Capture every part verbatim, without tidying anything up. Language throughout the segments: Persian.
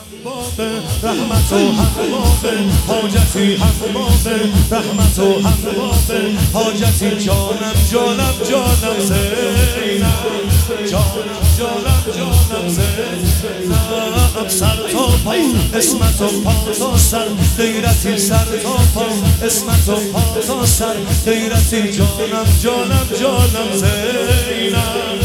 بابه رحمت و هم بابه حاجتی هم بابه رحمت و هم بابه حاجتی جانم جانم جانم زینب جانم جانم جانم زینب سر تا پا اسمت و پا تا سر غیرتی سر تا پا اسمت و پا تا سر غیرتی جانم جانم جانم زینب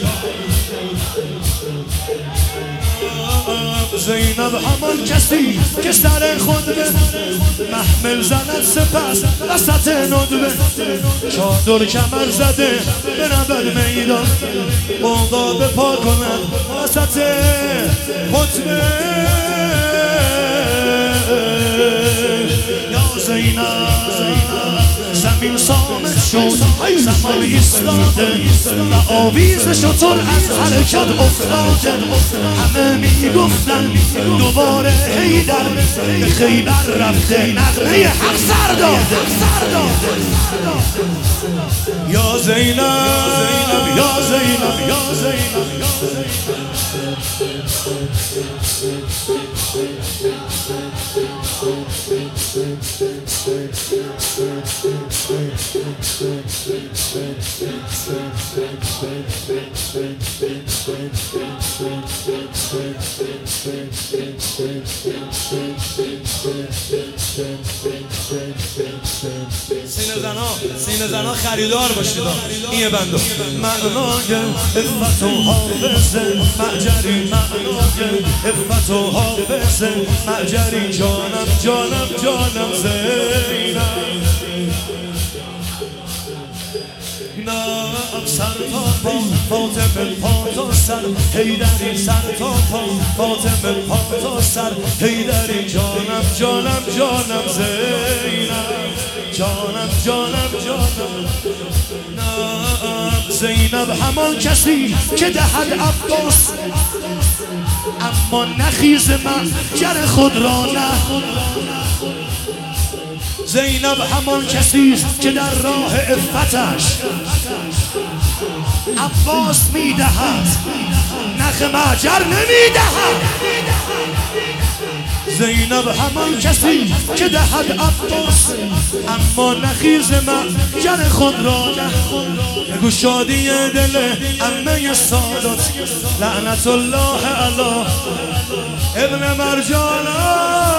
زینب همان کسی که سر خود به محمل زند سپس وسط ندبه چادر کمر زده به نبد میدان موقع به پا کند وسط خطبه یا زینب زمین سامت شد زمان ایستاده و آویز شطور از حرکت افتاده همه میگفتن دوباره حیدر به خیبر رفته نغمه حق سر داده یا زینب یا زینب یا زینب سینه زنا سینه زنا خریدار باشید این بندو معنای افت و حافظه معجری معنای افت و حافظه معجری جانم جانم جانم زینب نه سر تا پا فاطمه پا تا سر حیدری سر تا پا فاطمه پا تا سر حیدری جانم جانم جانم زینب جانم جانم جانم نه زینب همان کسی که دهد عباس اما نخیز من گر خود را نه زینب همان کسیست که در راه عفتش عباس میدهد نخ معجر نمیدهد زینب همان کسی که دهد عباس اما نخیز معجر خود را نه بگو شادی دل عمه سادات لعنت الله علی ابن مرجانا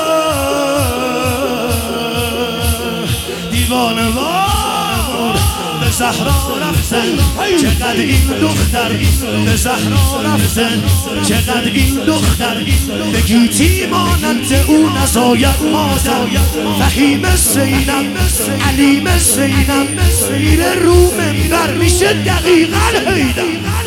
دیوانه وار به زهرا رفتن چقدر این دختر به زهرا رفتن چقدر این دختر به گیتی مانند او نزاید مادر فهیم زینب علیم زینب سیر رو منبر میشه دقیقا حیدر